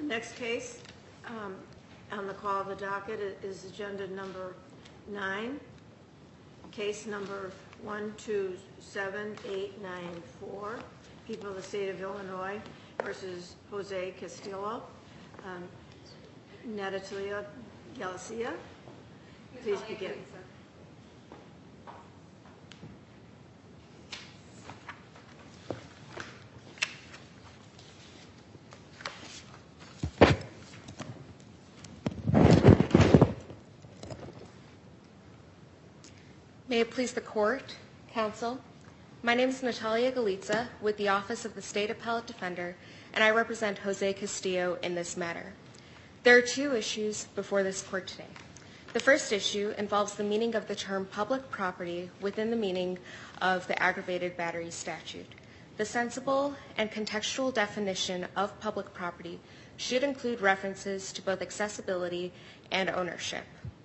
Next case on the call of the docket is agenda number 9, case number 127894, People of the State of Illinois versus Jose Castillo. Natalia Galicia, please begin. May it please the Court, Counsel. My name is Natalia Galicia with the Office of the State Appellate Defender, and I represent Jose Castillo in this matter. There are two issues before this Court today. The first issue involves the meaning of the term public property within the meaning of the aggravated battery statute. The sensible and contextual definition of public property should include references to both accessibility and ownership.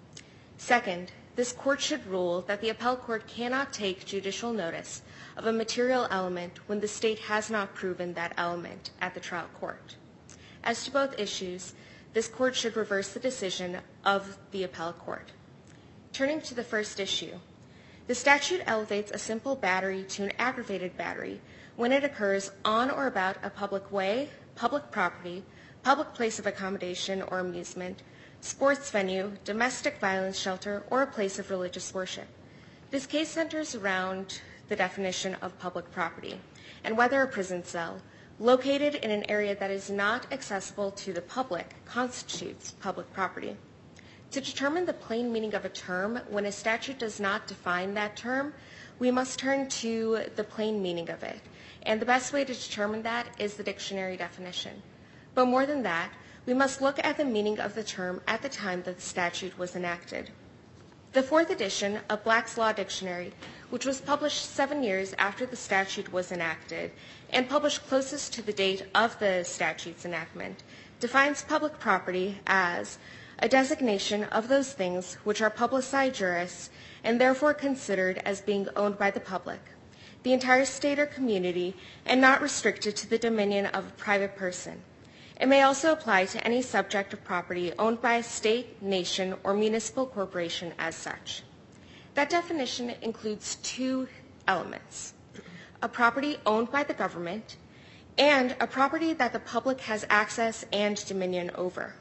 Second, this Court should rule that the appellate court cannot take judicial notice of a material element when the state has not proven that element at the trial court. As to both issues, this Court should reverse the decision of the appellate court. Turning to the first issue, the statute elevates a simple battery to an aggravated battery when it occurs on or about a public way, public property, public place of accommodation or amusement, sports venue, domestic violence shelter, or a place of religious worship. This case centers around the definition of public property and whether a prison cell located in an area that is not accessible to the public constitutes public property. To determine the plain meaning of a term when a statute does not define that term, we must turn to the plain meaning of it. And the best way to determine that is the dictionary definition. But more than that, we must look at the meaning of the term at the time that the statute was enacted. The 4th edition of Black's Law Dictionary, which was published 7 years after the statute was enacted and published closest to the date of the statute's enactment, defines public property as a designation of those things which are publici juris and therefore considered as being owned by the public, the entire state or community, and not restricted to the dominion of a private person. It may also apply to any subject of property owned by a state, nation, or municipal corporation as such. That definition includes two elements: a property owned by the government and a property that the public has access and dominion over.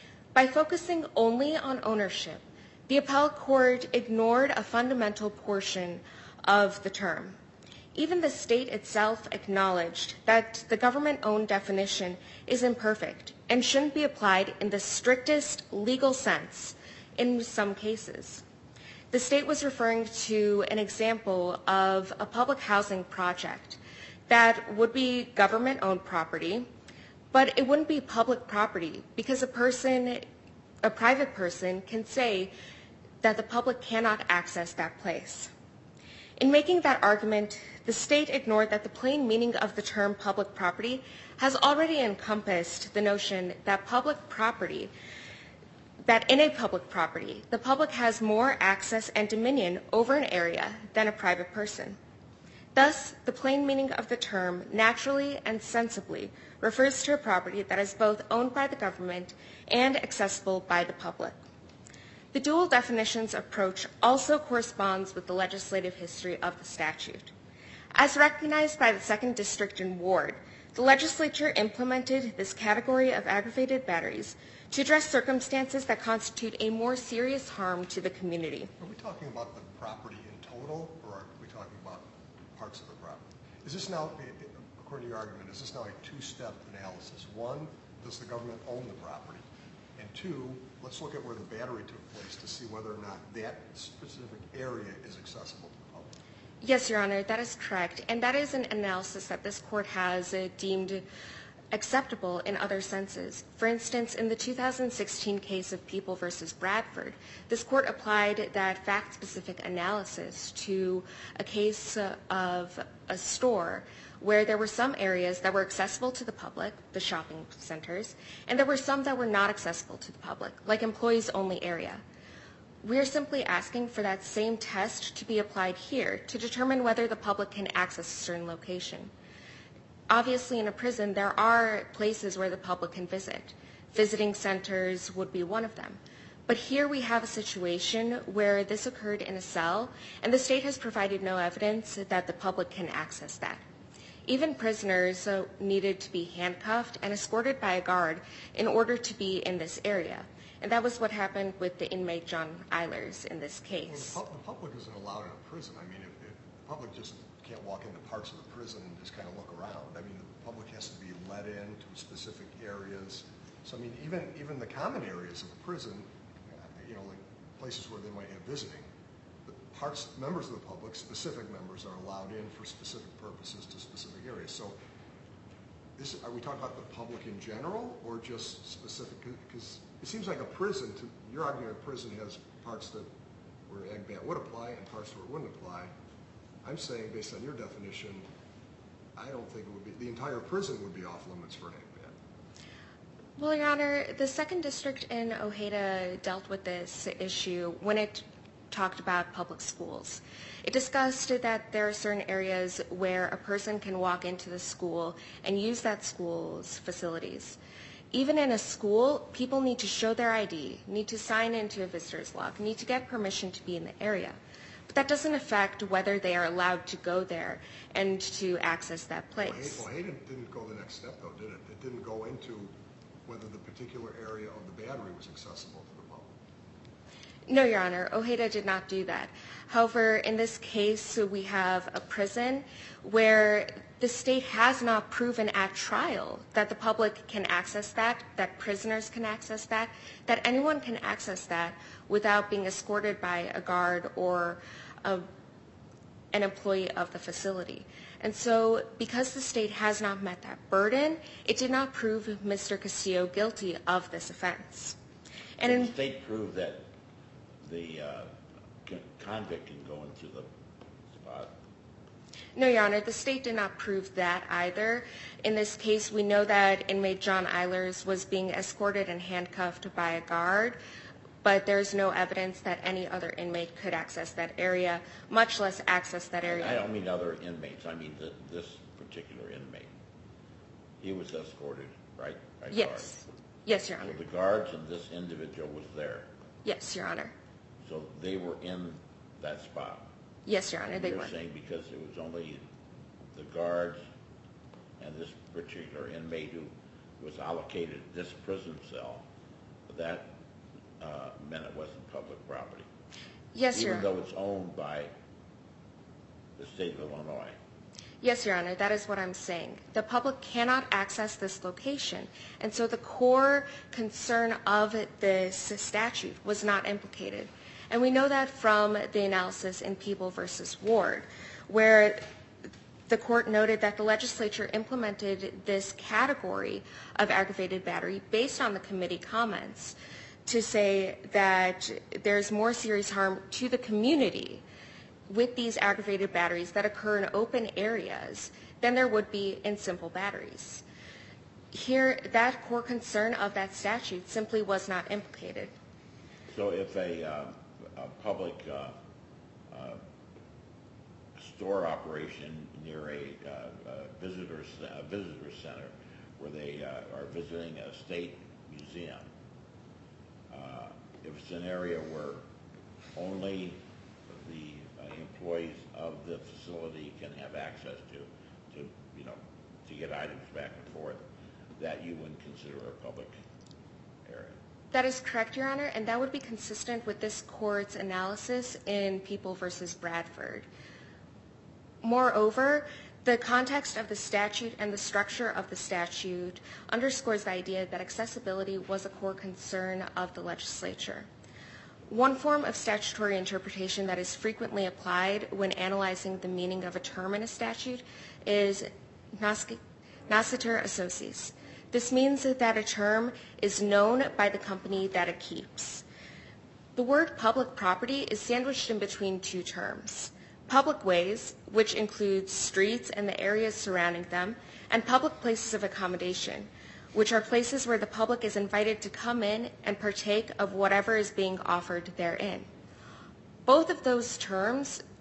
By focusing only on ownership, the appellate court ignored a fundamental portion of the term. Even the state itself acknowledged that the government-owned definition is imperfect and shouldn't be applied in the strictest legal sense in some cases. The state was referring to an example of a public housing project that would be government-owned property, but it wouldn't be public property because a private person can say that the public cannot access that place. In making that argument, the state ignored that the plain meaning of the term public property has already encompassed the notion that in a public property, the public has more access and dominion over an area than a private person. Thus, the plain meaning of the term naturally and sensibly refers to a property that is both owned by the government and accessible by the public. The dual definitions approach also corresponds with the legislative history of the statute. As recognized by the 2nd District in Ward, the legislature implemented this category of aggravated batteries to address circumstances that constitute a more serious harm to the community. Are we talking about the property in total, or are we talking about parts of the property? Is this now, according to your argument, is this now a two-step analysis? One, does the government own the property? And two, let's look at where the battery took place to see whether or not that specific area is accessible to the public. Yes, Your Honor, that is correct. And that is an analysis that this court has deemed acceptable in other senses. For instance, in the 2016 case of People v. Bradford, this court applied that fact-specific analysis to a case of a store where there were some areas that were accessible to the public, the shopping centers, and there were some that were not accessible to the public, like employees-only area. We are simply asking for that same test to be applied here to determine whether the public can access a certain location. Obviously, in a prison, there are places where the public can visit. Visiting centers would be one of them. But here we have a situation where this occurred in a cell, and the state has provided no evidence that the public can access that. Even prisoners needed to be handcuffed and escorted by a guard in order to be in this area. And that was what happened with the inmate John Eilers in this case. Well, the public isn't allowed in a prison. I mean, if the public just can't walk into parts of the prison and just kind of look around. I mean, the public has to be let into specific areas. So, I mean, even the common areas of a prison, like places where they might have visiting, members of the public, specific members, are allowed in for specific purposes to specific areas. So, are we talking about the public in general or just specific? Because it seems like a prison, you're arguing a prison has parts where ag ban would apply and parts where it wouldn't apply. I'm saying, based on your definition, I don't think it would be, the entire prison would be off limits for an ag ban. Well, Your Honor, the 2nd District in Ojeda dealt with this issue when it talked about public schools. It discussed that there are certain areas where a person can walk into the school and use that school's facilities. Even in a school, people need to show their ID, need to sign into a visitor's log, need to get permission to be in the area. But that doesn't affect whether they are allowed to go there and to access that place. Well, Ojeda didn't go the next step, though, did it? It didn't go into whether the particular area of the battery was accessible to the public. No, Your Honor, Ojeda did not do that. However, in this case, we have a prison where the state has not proven at trial that the public can access that prisoners can access that anyone can access that without being escorted by a guard or an employee of the facility. And so, because the state has not met that burden, it did not prove Mr. Castillo guilty of this offense. And the state proved that the convict can go into the spot? No, Your Honor, the state did not prove that either. In this case, we know that inmate John Eilers was being escorted and handcuffed by a guard, but there's no evidence that any other inmate could access that area, much less access that area. I don't mean other inmates, I mean this particular inmate. He was escorted, right? By Yes. Guards. Yes, Your Honor. So the guards and this individual was there. Yes, Your Honor. So they were in that spot. Yes, Your Honor, they were. You're saying because it was only the guards and this particular inmate who was allocated this prison cell, that meant it wasn't public property. Yes, Your Honor. Even though it's owned by the state of Illinois. Yes, Your Honor, that is what I'm saying. The public cannot access this location, and so the core concern of this statute was not implicated. And we know that from the analysis in People v. Ward, where the court noted that the legislature implemented this category of aggravated battery based on the committee comments to say that there's more serious harm to the community with these aggravated batteries that occur in open areas than there would be in simple batteries. Here, that core concern of that statute simply was not implicated. So if a public store operation near a visitor center where they are visiting a state museum, if it's an area where only the employees of the facility can have access to get items back and forth, that you wouldn't consider a public area. That is correct, Your Honor, and that would be consistent with this court's analysis in People v. Bradford. Moreover, the context of the statute and the structure of the statute underscores the idea that accessibility was a core concern of the legislature. One form of statutory interpretation that is frequently applied when analyzing the meaning of a term in a statute is nascitur associis. This means that a term is known by the company that it keeps. The word public property is sandwiched in between two terms: public ways, which includes streets and the areas surrounding them, and public places of accommodation, which are places where the public is invited to come in and partake of whatever is being offered therein. Both of those terms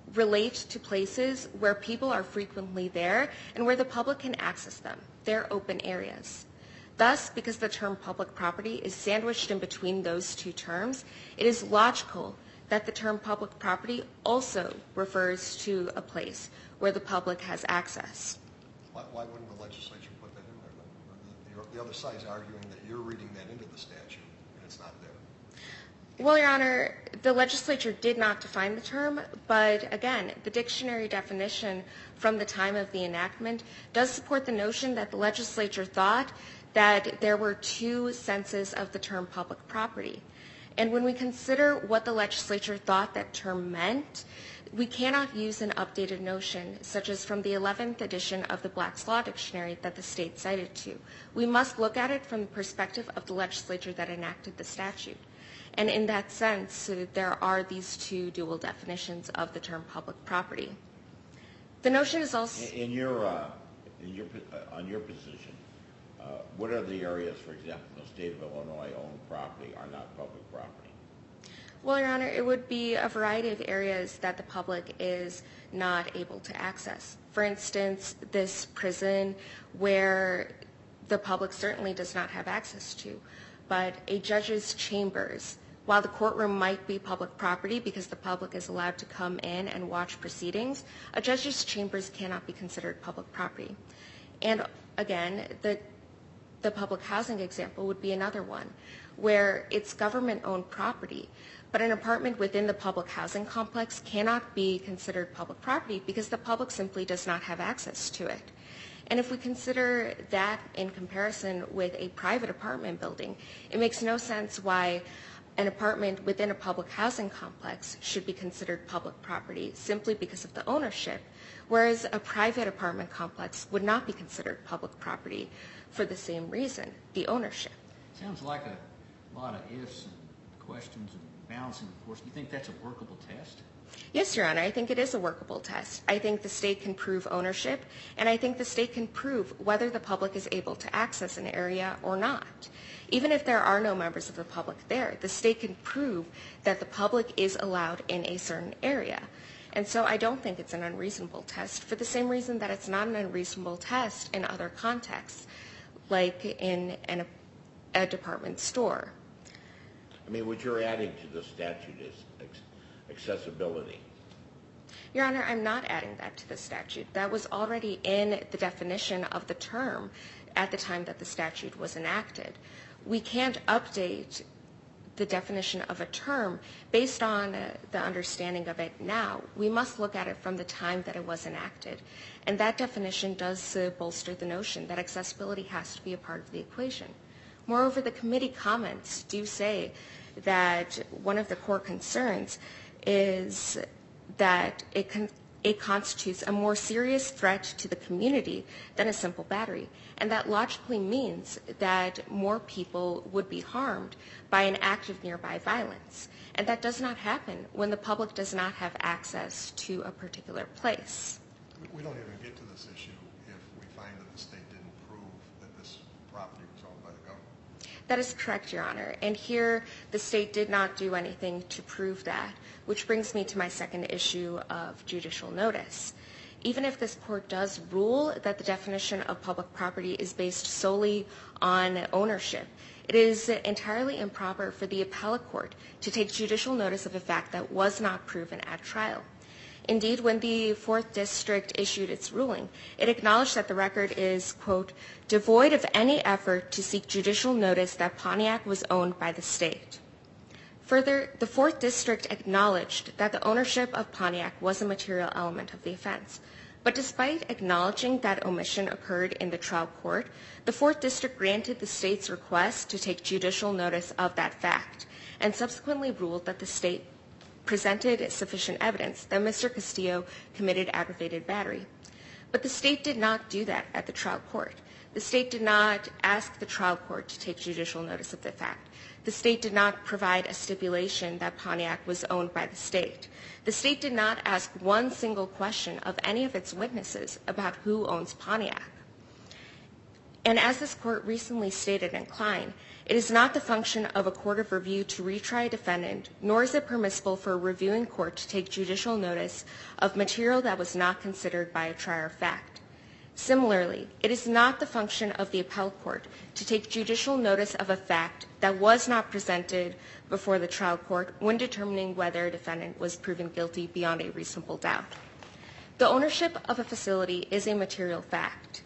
relate to places where people are frequently there and where the public can access them. They're open areas. Thus, because the term public property is sandwiched in between those two terms, it is logical that the term public property also refers to a place where the public has access. Why wouldn't the legislature put that in there then? The other side is arguing that you're reading that into the statute, and it's not there. Well, Your Honor, the legislature did not define the term, but again, the dictionary definition from the time of the enactment does support the notion that the legislature thought that there were two senses of the term public property. And when we consider what the legislature thought that term meant, we cannot use an updated notion, such as from the 11th edition of the Black's Law Dictionary that the state cited to. We must look at it from the perspective of the legislature that enacted the statute. And in that sense, there are these two dual definitions of the term public property. The notion is also... On your position, what are the areas, for example, in the state of Illinois owned property are not public property? Well, Your Honor, it would be a variety of areas that the public is not able to access. For instance, this prison where the public certainly does not have access to, but a judge's chambers, while the courtroom might be public property because the public is allowed to come in and watch proceedings, a judge's chambers cannot be considered public property. And again, the public housing example would be another one, where it's government-owned property, but an apartment within the public housing complex cannot be considered public property because the public simply does not have access to it. And if we consider that in comparison with a private apartment building, it makes no sense why an apartment within a public housing complex should be considered public property simply because of the ownership, whereas a private apartment complex would not be considered public property for the same reason, the ownership. Sounds like a lot of ifs and questions and balancing, of course. Do you think that's a workable test? Yes, Your Honor, I think it is a workable test. I think the state can prove ownership, and I think the state can prove whether the public is able to access an area or not. Even if there are no members of the public there, the state can prove that the public is allowed in a certain area. And so I don't think it's an unreasonable test for the same reason that it's not an unreasonable test in other contexts, like in a department store. I mean, what you're adding to the statute is accessibility. Your Honor, I'm not adding that to the statute. That was already in the definition of the term at the time that the statute was enacted. We can't update the definition of a term based on the understanding of it now. We must look at it from the time that it was enacted. And that definition does bolster the notion that accessibility has to be a part of the equation. Moreover, the committee comments do say that one of the core concerns is that it constitutes a more serious threat to the community than a simple battery. And that logically means that more people would be harmed by an act of nearby violence. And that does not happen when the public does not have access to a particular place. We don't even get to this issue if we find that the state didn't prove that this property was owned by the government. That is correct, Your Honor. And here, the state did not do anything to prove that, which brings me to my second issue of judicial notice. Even if this court does rule that the definition of public property is based solely on ownership, it is entirely improper for the appellate court to take judicial notice of a fact that was not proven at trial. Indeed, when the 4th District issued its ruling, it acknowledged that the record is, quote, devoid of any effort to seek judicial notice that Pontiac was owned by the state. Further, the 4th District acknowledged that the ownership of Pontiac was a material element of the offense. But despite acknowledging that omission occurred in the trial court, the 4th District granted the state's request to take judicial notice of that fact and subsequently ruled that the state presented sufficient evidence that Mr. Castillo committed aggravated battery. But the state did not do that at the trial court. The state did not ask the trial court to take judicial notice of the fact. The state did not provide a stipulation that Pontiac was owned by the state. The state did not ask one single question of any of its witnesses about who owns Pontiac. And as this court recently stated in Klein, it is not the function of a court of review to retry a defendant, nor is it permissible for a reviewing court to take judicial notice of material that was not considered by a trier of fact. Similarly, it is not the function of the appellate court to take judicial notice of a fact that was not presented before the trial court when determining whether a defendant was proven guilty beyond a reasonable doubt. The ownership of a facility is a material fact.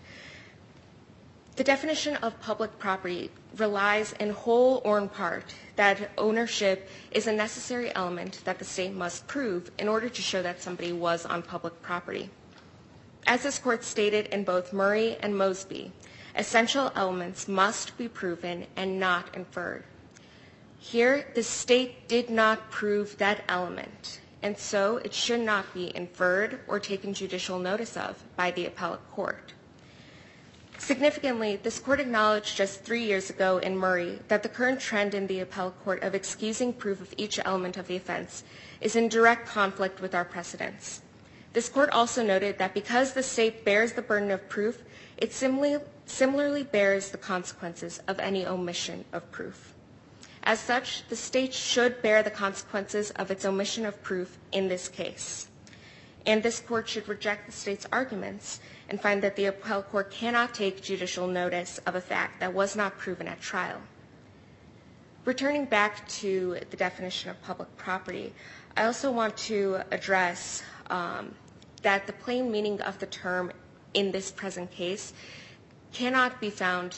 The definition of public property relies in whole or in part that ownership is a necessary element that the state must prove in order to show that somebody was on public property. As this court stated in both Murray and Mosby, essential elements must be proven and not inferred. Here, the state did not prove that element, and so it should not be inferred or taken judicial notice of by the appellate court. Significantly, this court acknowledged just 3 years ago in Murray that the current trend in the appellate court of excusing proof of each element of the offense is in direct conflict with our precedents. This court also noted that because the state bears the burden of proof, it similarly bears the consequences of any omission of proof. As such, the state should bear the consequences of its omission of proof in this case. And this court should reject the state's arguments and find that the appellate court cannot take judicial notice of a fact that was not proven at trial. Returning back to the definition of public property, I also want to address that the plain meaning of the term in this present case cannot be found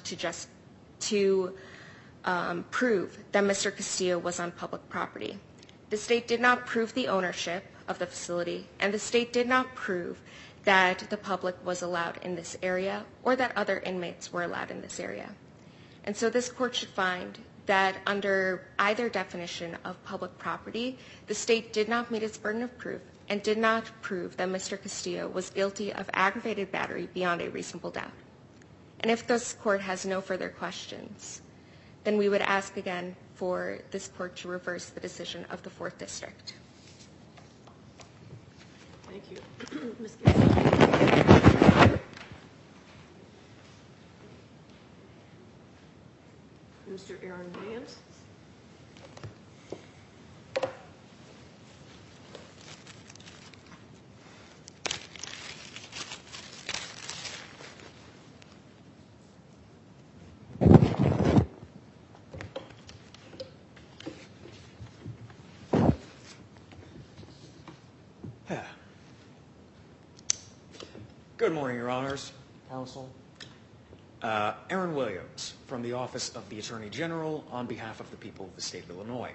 to prove that Mr. Castillo was on public property. The state did not prove the ownership of the facility, and the state did not prove that the public was allowed in this area or that other inmates were allowed in this area. And so this court should find that under either definition of public property, the state did not meet its burden of proof and did not prove that Mr. Castillo was guilty of aggravated battery beyond a reasonable doubt. And if this court has no further questions, then we would ask again for this court to reverse the decision of the 4th District. Thank you. Ms. Gibson. Mr. Aaron Williams. Good morning, Your Honors, Counsel. Aaron Williams from the Office of the Attorney General on behalf of the people of the state of Illinois.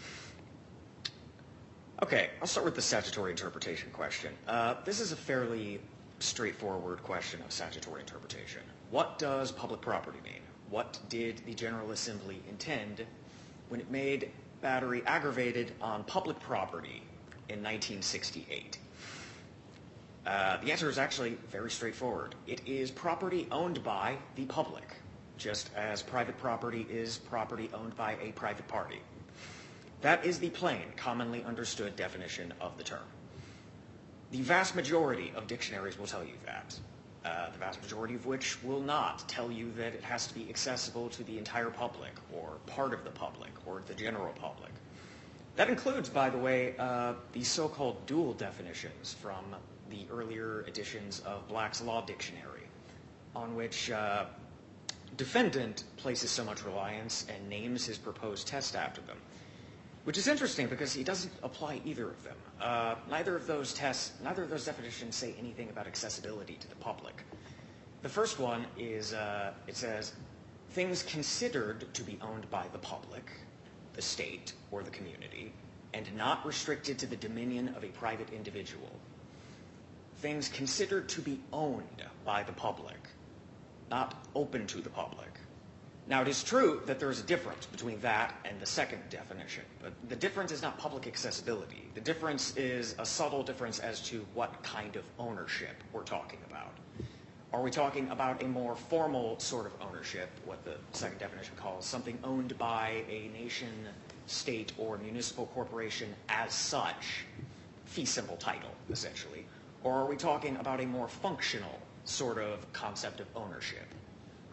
Okay, I'll start with the statutory interpretation question. This is a fairly straightforward question of statutory interpretation. What does public property mean? What did the General Assembly intend when it made battery aggravated on public property in 1968? The answer is actually very straightforward. It is property owned by the public, just as private property is property owned by a private party. That is the plain, commonly understood definition of the term. The vast majority of dictionaries will tell you that. The vast majority of which will not tell you that it has to be accessible to the entire public or part of the public or the general public. That includes, by the way, the so-called dual definitions from the earlier editions of Black's Law Dictionary, on which defendant places so much reliance and names his proposed test after them, which is interesting because he doesn't apply either of them. Neither of those definitions say anything about accessibility to the public. The first one is, it says, things considered to be owned by the public, the state, or the community, and not restricted to the dominion of a private individual. Things considered to be owned by the public, not open to the public. Now, it is true that there is a difference between that and the second definition, but the difference is not public accessibility. The difference is a subtle difference as to what kind of ownership we're talking about. Are we talking about a more formal sort of ownership, what the second definition calls something owned by a nation, state, or municipal corporation as such, fee simple title, essentially? Or are we talking about a more functional sort of concept of ownership?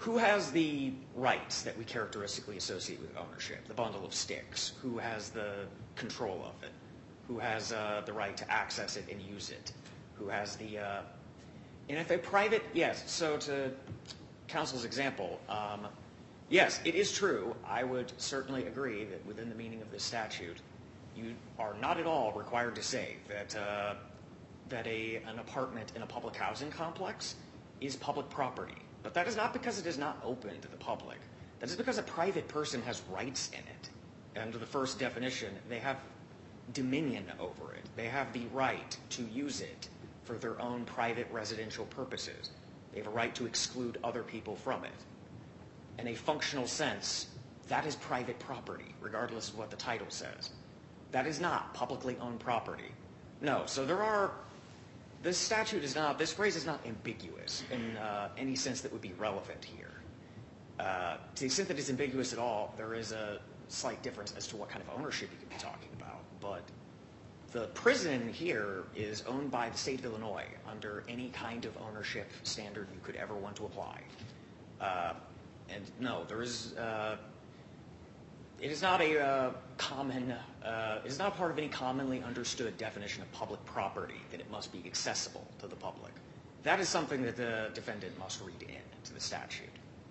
Who has the rights that we characteristically associate with ownership? The bundle of sticks. Who has the control of it? Who has the right to access it and use it? Who has the... and if a private... Yes, so to counsel's example, yes, it is true. I would certainly agree that within the meaning of this statute, you are not at all required to say that an apartment in a public housing complex is public property. But that is not because it is not open to the public. That is because a private person has rights in it. Under the first definition, they have dominion over it. They have the right to use it for their own private residential purposes. They have a right to exclude other people from it. In a functional sense, that is private property, regardless of what the title says. That is not publicly owned property. No, so there are... This statute is not, this phrase is not ambiguous in any sense that would be relevant here. To the extent that it's ambiguous at all, there is a slight difference as to what kind of ownership you could be talking about. But the prison here is owned by the state of Illinois under any kind of ownership standard you could ever want to apply. And no, there is... It is not a common, it is not part of any commonly understood definition of public property that it must be accessible to the public. That is something that the defendant must read into the statute.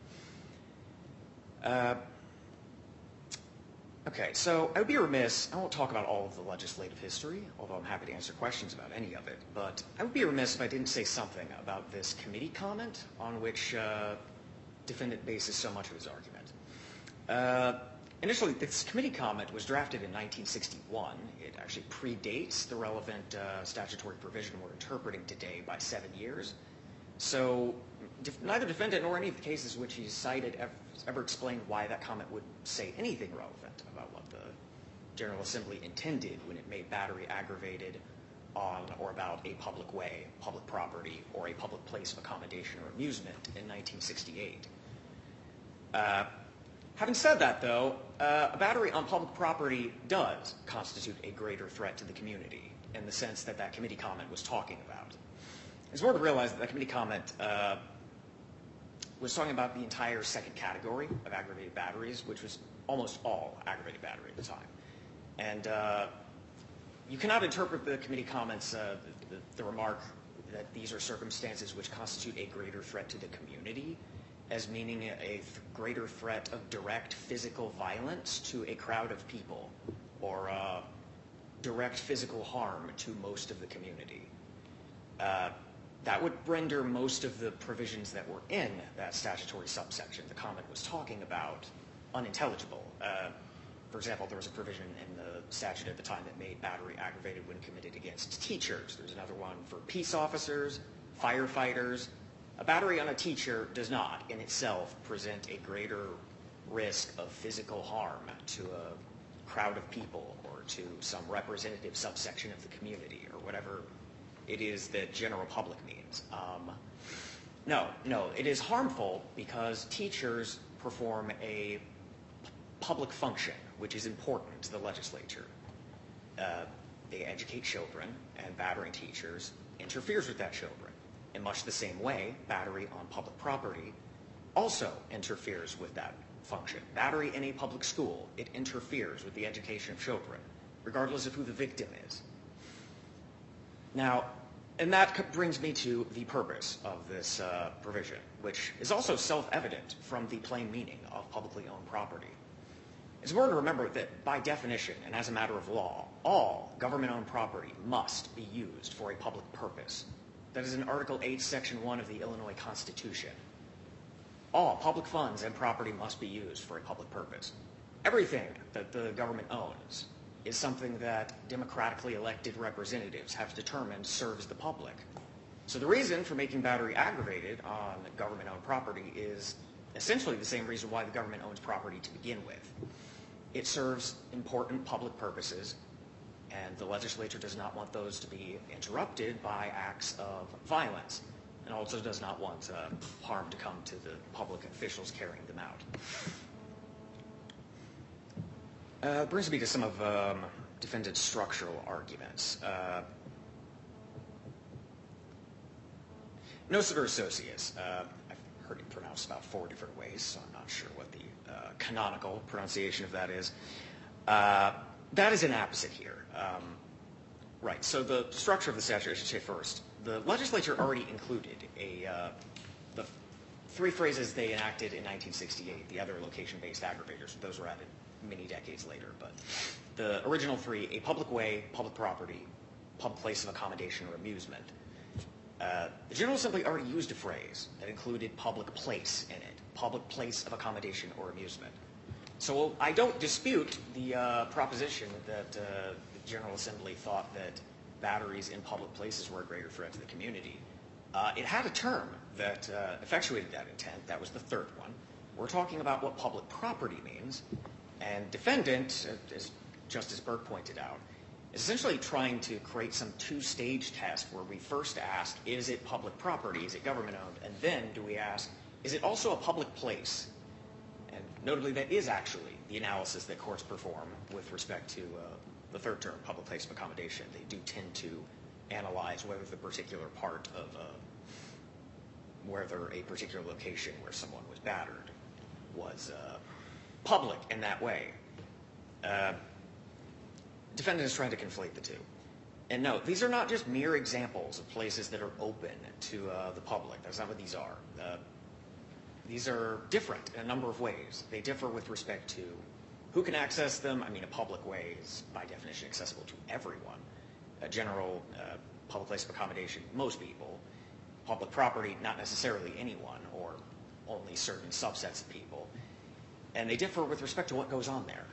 Okay, so I would be remiss, I won't talk about all of the legislative history, although I'm happy to answer questions about any of it, but I would be remiss if I didn't say something about this committee comment on which defendant bases so much of his argument. Initially, this committee comment was drafted in 1961. It actually predates the relevant statutory provision we're interpreting today by 7 years. So neither defendant nor any of the cases which he cited ever explained why that comment would say anything relevant about what the General Assembly intended when it made battery aggravated on or about a public way, public property, or a public place of accommodation or amusement in 1968. Having said that, though, a battery on public property does constitute a greater threat to the community in the sense that that committee comment was talking about. It's important to realize that that committee comment was talking about the entire second category of aggravated batteries, which was almost all aggravated battery at the time. And you cannot interpret the committee comments, the remark that these are circumstances which constitute a greater threat to the community, as meaning a greater threat of direct physical violence to a crowd of people or direct physical harm to most of the community. That would render most of the provisions that were in that statutory subsection the comment was talking about unintelligible. For example, there was a provision in the statute at the time that made battery aggravated when committed against teachers. There's another one for peace officers, firefighters. A battery on a teacher does not, in itself, present a greater risk of physical harm to a crowd of people or to some representative subsection of the community or whatever it is that general public means. No, it is harmful because teachers perform a public function, which is important to the legislature. They educate children, and battering teachers interferes with that children. In much the same way, battery on public property also interferes with that function. Battery in a public school, it interferes with the education of children, regardless of who the victim is. Now, and that brings me to the purpose of this provision, which is also self-evident from the plain meaning of publicly owned property. It's important to remember that by definition and as a matter of law, all government-owned property must be used for a public purpose. That is in Article 8, Section 1 of the Illinois Constitution. All public funds and property must be used for a public purpose. Everything that the government owns is something that democratically elected representatives have determined serves the public. So the reason for making battery aggravated on government-owned property is essentially the same reason why the government owns property to begin with. It serves important public purposes, and the legislature does not want those to be interrupted by acts of violence, and also does not want harm to come to the public officials carrying them out. Brings me to some of defendant's structural arguments. Nociter Associates. I've pronounced about 4 different ways, so I'm not sure what the canonical pronunciation of that is. That is inapposite here. Right, so the structure of the statute, I should say first, the legislature already included the 3 phrases they enacted in 1968, the other location-based aggravators. Those were added many decades later, but the original 3, a public way, public property, public place of accommodation or amusement. The General Assembly already used a phrase that included public place in it, public place of accommodation or amusement. So I don't dispute the proposition that the General Assembly thought that batteries in public places were a greater threat to the community. It had a term that effectuated that intent. That was the 3rd one. We're talking about what public property means. And defendant, as Justice Burke pointed out, is essentially trying to create some 2-stage test where we first ask, is it public property, is it government-owned, and then do we ask, is it also a public place? And notably, that is actually the analysis that courts perform with respect to the 3rd term, public place of accommodation. They do tend to analyze whether the particular part of whether a particular location where someone was battered was public in that way. Defendant is trying to conflate the two. And no, these are not just mere examples of places that are open to the public. That's not what these are. These are different in a number of ways. They differ with respect to who can access them. I mean, a public way is by definition accessible to everyone. A general public place of accommodation, most people. Public property, not necessarily anyone or only certain subsets of people. And they differ with respect to what goes on there.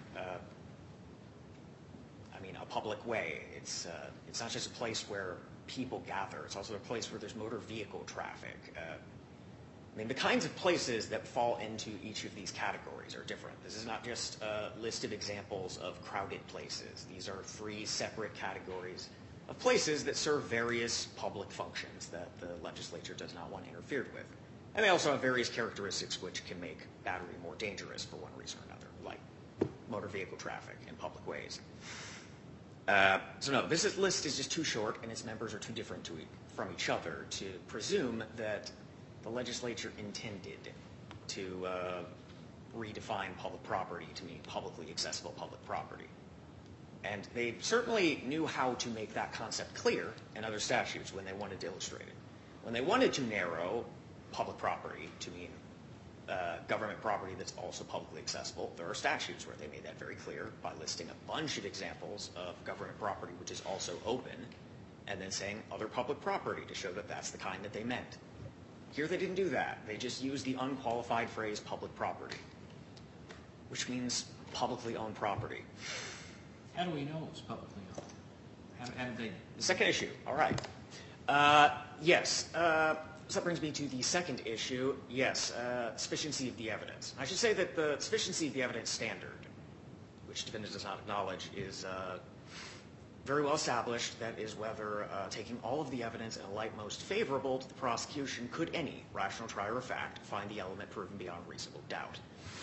I mean, a public way, it's not just a place where people gather. It's also a place where there's motor vehicle traffic. I mean, the kinds of places that fall into each of these categories are different. This is not just a list of examples of crowded places. These are 3 separate categories of places that serve various public functions that the legislature does not want interfered with. And they also have various characteristics which can make battery more dangerous for one reason or another, like motor vehicle traffic in public ways. So no, this list is just too short and its members are too different from each other to presume that the legislature intended to redefine public property to mean publicly accessible public property. And they certainly knew how to make that concept clear in other statutes when they wanted to illustrate it. When they wanted to narrow public property to mean government property that's also publicly accessible, there are statutes where they made that very clear by listing a bunch of examples of government property which is also open, and then saying other public property to show that that's the kind that they meant. Here they didn't do that. They just used the unqualified phrase public property, which means publicly owned property. How do we know it's publicly owned? How did they... The second issue, all right. Yes, so that brings me to the second issue. Yes, sufficiency of the evidence. I should say that the sufficiency of the evidence standard, which defendant does not acknowledge, is very well established. That is whether, taking all of the evidence in a light most favorable to the prosecution, could any rational trier of fact find the element proven beyond reasonable doubt.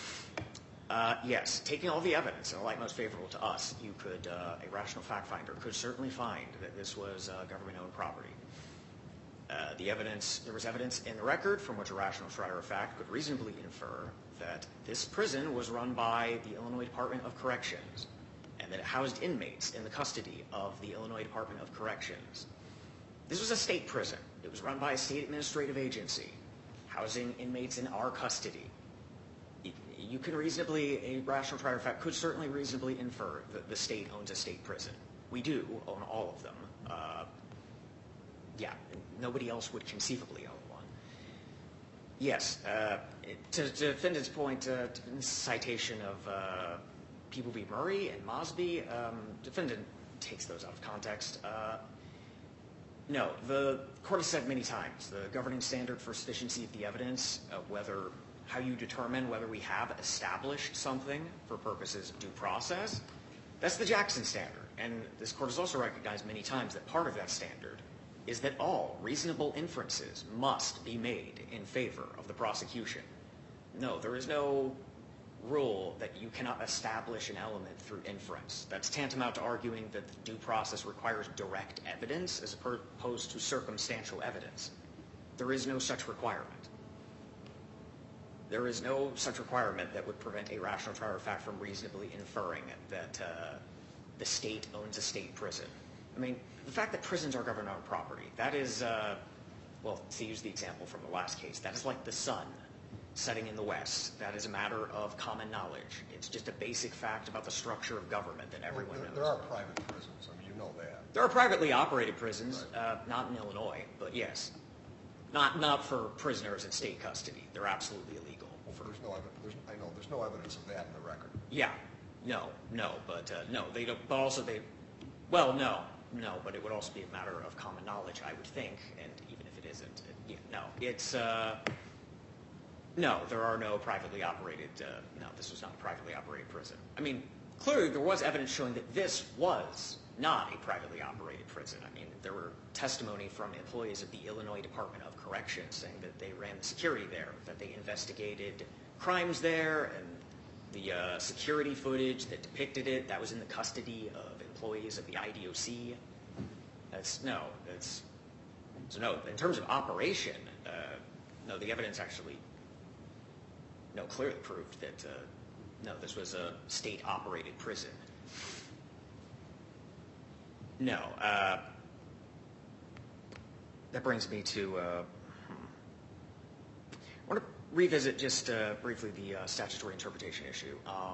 Yes, taking all the evidence in a light most favorable to us, you could, a rational fact finder could certainly find that this was government-owned property. There was evidence in the record from which a rational trier of fact could reasonably infer that this prison was run by the Illinois Department of Corrections and that it housed inmates in the custody of the Illinois Department of Corrections. This was a state prison. It was run by a state administrative agency housing inmates in our custody. You can reasonably, a rational trier of fact could certainly reasonably infer that the state owns a state prison. We do own all of them. Yeah, nobody else would conceivably own one. Yes, to defendant's point, citation of People v. Murray and Mosby, defendant takes those out of context. No, the court has said many times the governing standard for sufficiency of the evidence, how you determine whether we have established something for purposes of due process, that's the Jackson standard. And this court has also recognized many times that part of that standard is that all reasonable inferences must be made in favor of the prosecution. No, there is no rule that you cannot establish an element through inference. That's tantamount to arguing that the due process requires direct evidence as opposed to circumstantial evidence. There is no such requirement. There is no such requirement that would prevent a rational trier of fact from reasonably inferring that the state owns a state prison. I mean, the fact that prisons are governed on property, that is, well, to use the example from the last case, that is like the sun setting in the west. That is a matter of common knowledge. It's just a basic fact about the structure of government that everyone knows. There are private prisons. I mean, you know that. There are privately operated prisons, not in Illinois, but yes. Not for prisoners in state custody. They're absolutely illegal. There's no evidence. I know there's no evidence of that in the record. Yeah, no, but no, they don't. But also well, no, but it would also be a matter of common knowledge, I would think, and even if it isn't, it's no, there are no privately operated. No, this was not a privately operated prison. I mean, clearly there was evidence showing that this was not a privately operated prison. I mean, there were testimony from employees of the Illinois Department of Corrections saying that they ran the security there, that they investigated crimes there, and the security footage that depicted it, that was in the custody of employees of the IDOC. So no, in terms of operation, no, the evidence actually, clearly proved that, no, this was a state-operated prison. No, that brings me to, I want to revisit just briefly the statutory interpretation issue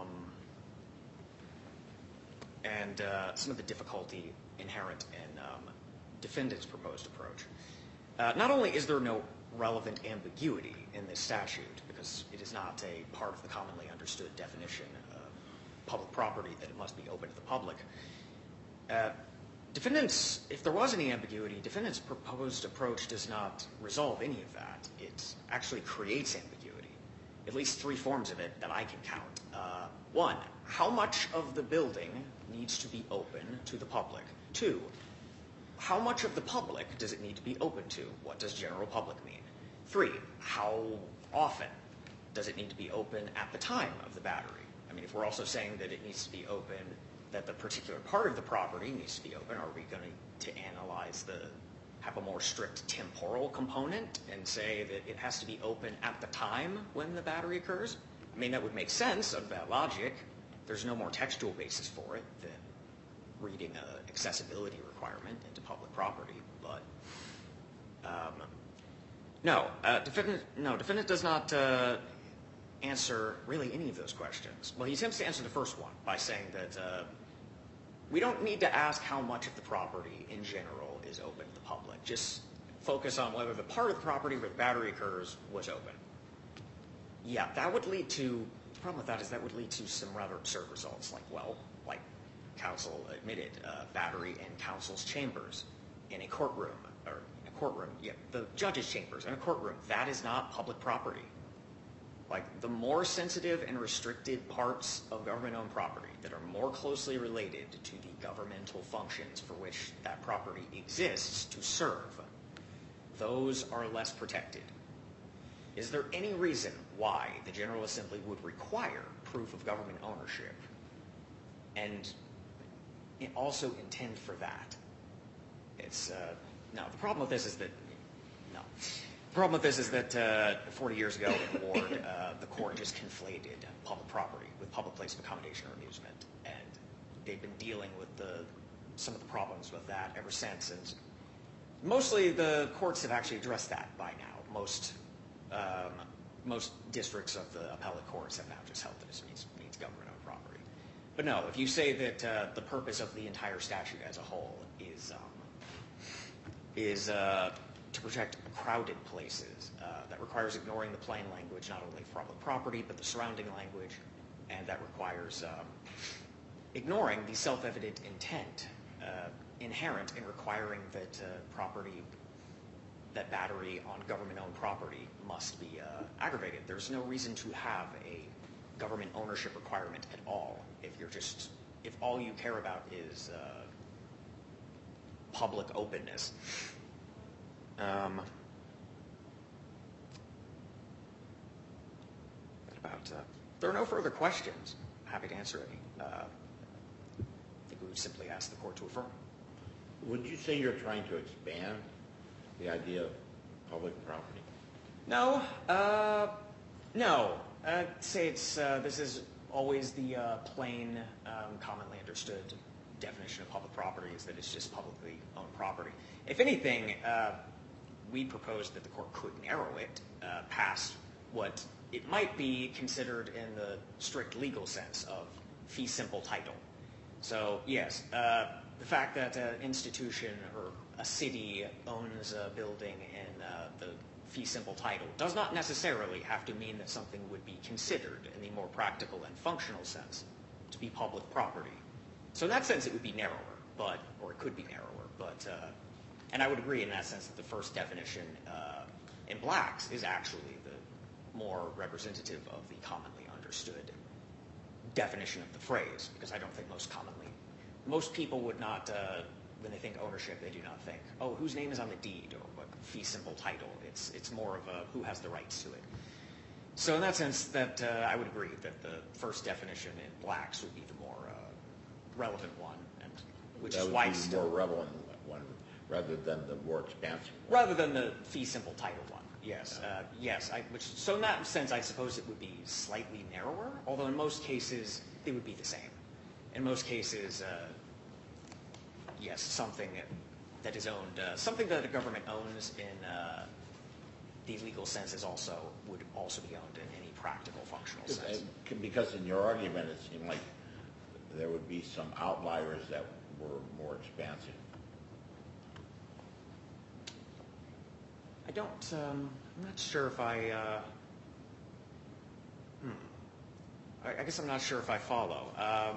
and some of the difficulty inherent in defendants' proposed approach. Not only is there no relevant ambiguity in this statute, because it is not a part of the commonly understood definition of public property that it must be open to the public, defendants, if there was any ambiguity, defendants' proposed approach does not resolve any of that. It actually creates ambiguity, at least three forms of it that I can count. One, how much of the building needs to be open to the public? Two, how much of the public does it need to be open to? What does general public mean? Three, how often does it need to be open at the time of the battery? I mean, if we're also saying that it needs to be open, that the particular part of the property needs to be open, are we going to analyze have a more strict temporal component and say that it has to be open at the time when the battery occurs? I mean, that would make sense of that logic. There's no more textual basis for it than reading an accessibility requirement into public property. But defendant does not answer really any of those questions. Well, he attempts to answer the first one by saying that we don't need to ask how much of the property in general is open to the public. Just focus on whether the part of the property where the battery occurs was open. Yeah, that would lead to, the problem with that is that would lead to some rather absurd results, like counsel admitted, battery in counsel's chambers in a courtroom, the judge's chambers in a courtroom. That is not public property. Like, the more sensitive and restricted parts of government-owned property that are more closely related to the governmental functions for which that property exists to serve, those are less protected. Is there any reason why the General Assembly would require proof of government ownership and also intend for that? No, the problem with this is that, The problem with this is that 40 years ago in Ward, the court just conflated public property with public place of accommodation or amusement, and they've been dealing with some of the problems with that ever since. And mostly the courts have actually addressed that by now. Most districts of the appellate courts have now just held that this means government-owned property. But no, if you say that the purpose of the entire statute as a whole is to protect crowded places, that requires ignoring the plain language not only for public property but the surrounding language, and that requires ignoring the self-evident intent inherent in requiring that that battery on government-owned property must be aggravated. There's no reason to have a government ownership requirement at all if all you care about is public openness. There are no further questions. I'm happy to answer any. I think we would simply ask the court to affirm. Would you say you're trying to expand the idea of public property? No. No. Say this is always the plain, commonly understood definition of public property is that it's just publicly owned property. If anything, we proposed that the court could narrow it past what it might be considered in the strict legal sense of fee simple title. So yes, the fact that an institution or a city owns a building in the fee simple title does not necessarily have to mean that something would be considered in the more practical and functional sense to be public property. So in that sense, it would be narrower, or it could be narrower. But and I would agree in that sense that the first definition in Blacks is actually the more representative of the commonly understood definition of the phrase, because I don't think most people would not, when they think ownership, they do not think, oh, whose name is on the deed, or what fee simple title. It's more of a who has the rights to it. So in that sense, that I would agree that the first definition in Blacks would be the more relevant one, and which is why it's the more relevant one rather than the more expansive one. Rather than the fee simple title one. Yes, yes. So in that sense, I suppose it would be slightly narrower, although in most cases they would be the same. In most cases, yes, something that is owned, something that the government owns in the legal sense would also be owned in any practical, functional sense. Because in your argument, it seemed like there would be some outliers that were more expansive. I'm not sure if I guess I'm not sure if I follow.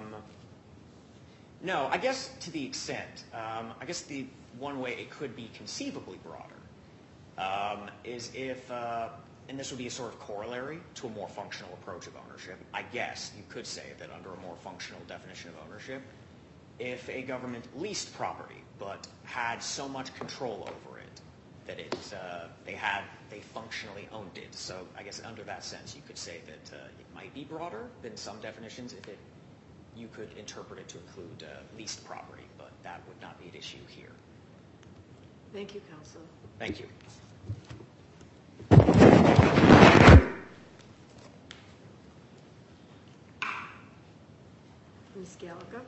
No, I guess to the extent, I guess the one way it could be conceivably broader is if, and this would be a sort of corollary to a more functional approach of ownership. I guess you could say that under a more functional definition of ownership, if a government leased property but had so much control over it that they functionally owned it. So I guess under that sense, you could say that it might be broader than some definitions if you could interpret it to include leased property, but that would not be an issue here. Thank you, Counsel. Thank you. Ms. Gallagher.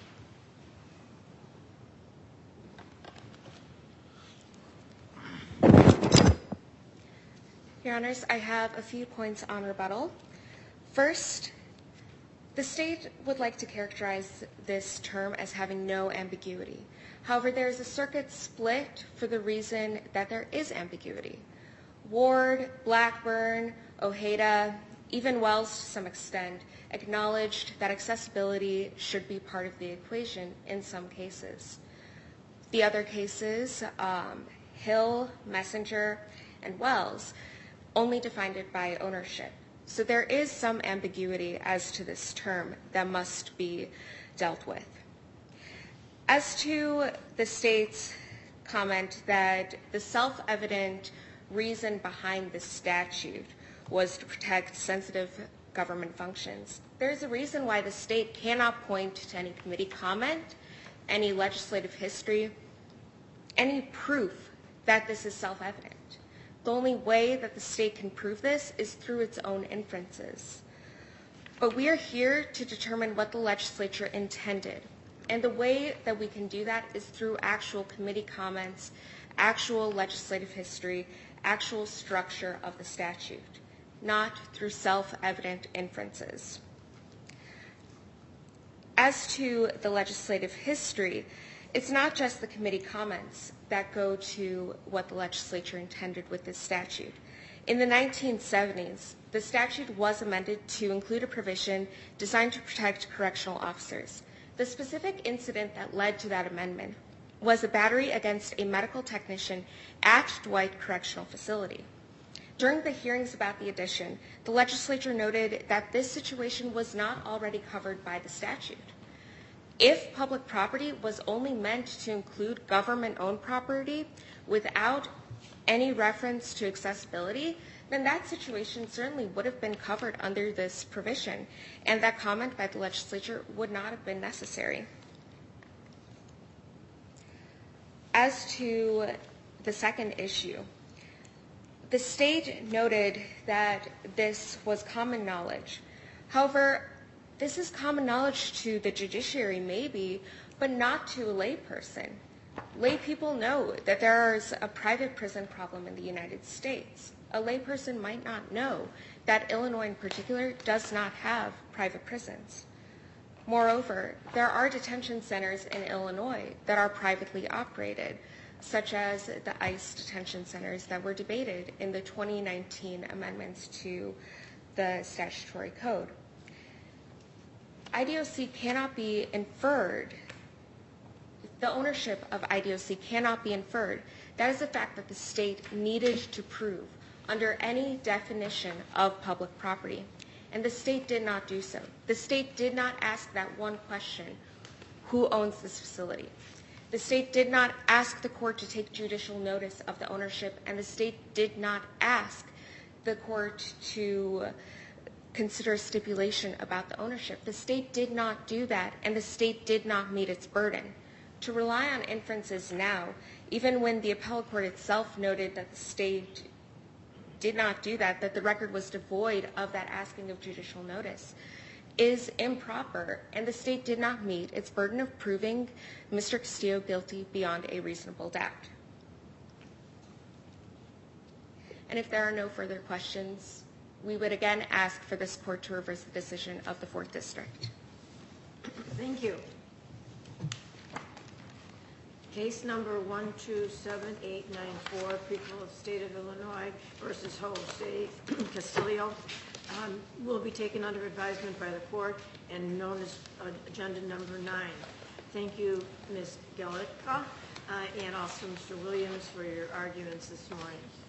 Your Honors, I have a few points on rebuttal. First, the state would like to characterize this term as having no ambiguity. However, there is a circuit split for the reason that there is ambiguity. Ward, Blackburn, Ojeda, even Wells to some extent, acknowledged that accessibility should be part of the equation in some cases. The other cases, Hill, Messenger, and Wells, only defined it by ownership. So there is some ambiguity as to this term that must be dealt with. As to the state's comment that the self-evident reason behind this statute was to protect sensitive government functions, there's a reason why the state cannot point to any committee comment, any legislative history, any proof that this is self-evident. The only way that the state can prove this is through its own inferences. But we are here to determine what the legislature intended. And the way that we can do that is through actual committee comments, actual legislative history, actual structure of the statute, not through self-evident inferences. As to the legislative history, it's not just the committee comments that go to what the legislature intended with this statute. In the 1970s, the statute was amended to include a provision designed to protect correctional officers. The specific incident that led to that amendment was a battery against a medical technician at Dwight Correctional Facility. During the hearings about the addition, the legislature noted that this situation was not already covered by the statute. If public property was only meant to include government-owned property without any reference to accessibility, then that situation certainly would have been covered under this provision, and that comment by the legislature would not have been necessary. As to the second issue, The state noted that this was common knowledge. However, this is common knowledge to the judiciary, maybe, but not to a layperson. Lay people know that there's a private prison problem in the United States. A layperson might not know that Illinois in particular does not have private prisons. Moreover, there are detention centers in Illinois that are privately operated, such as the ICE detention centers that were debated in the 2019 amendments to the statutory code. IDOC cannot be inferred. The ownership of IDOC cannot be inferred. That is a fact that the state needed to prove under any definition of public property, and the state did not do so. The state did not ask that one question, who owns this facility? The state did not ask the court to take judicial notice of the ownership, and the state did not ask the court to consider stipulation about the ownership. The state did not do that, and the state did not meet its burden. To rely on inferences now, even when the appellate court itself noted that the state did not do that, that the record was devoid of that asking of judicial notice, is improper, and the state did not meet its burden of proving Mr. Castillo guilty beyond a reasonable doubt. And if there are no further questions, we would again ask for this court to reverse the decision of the 4th District. Thank you. Case number 127894, People of the State of Illinois versus Jose Castillo, will be taken under advisement by the court and known as agenda number 9. Thank you, Ms. Galica, and also Mr. Williams for your arguments this morning.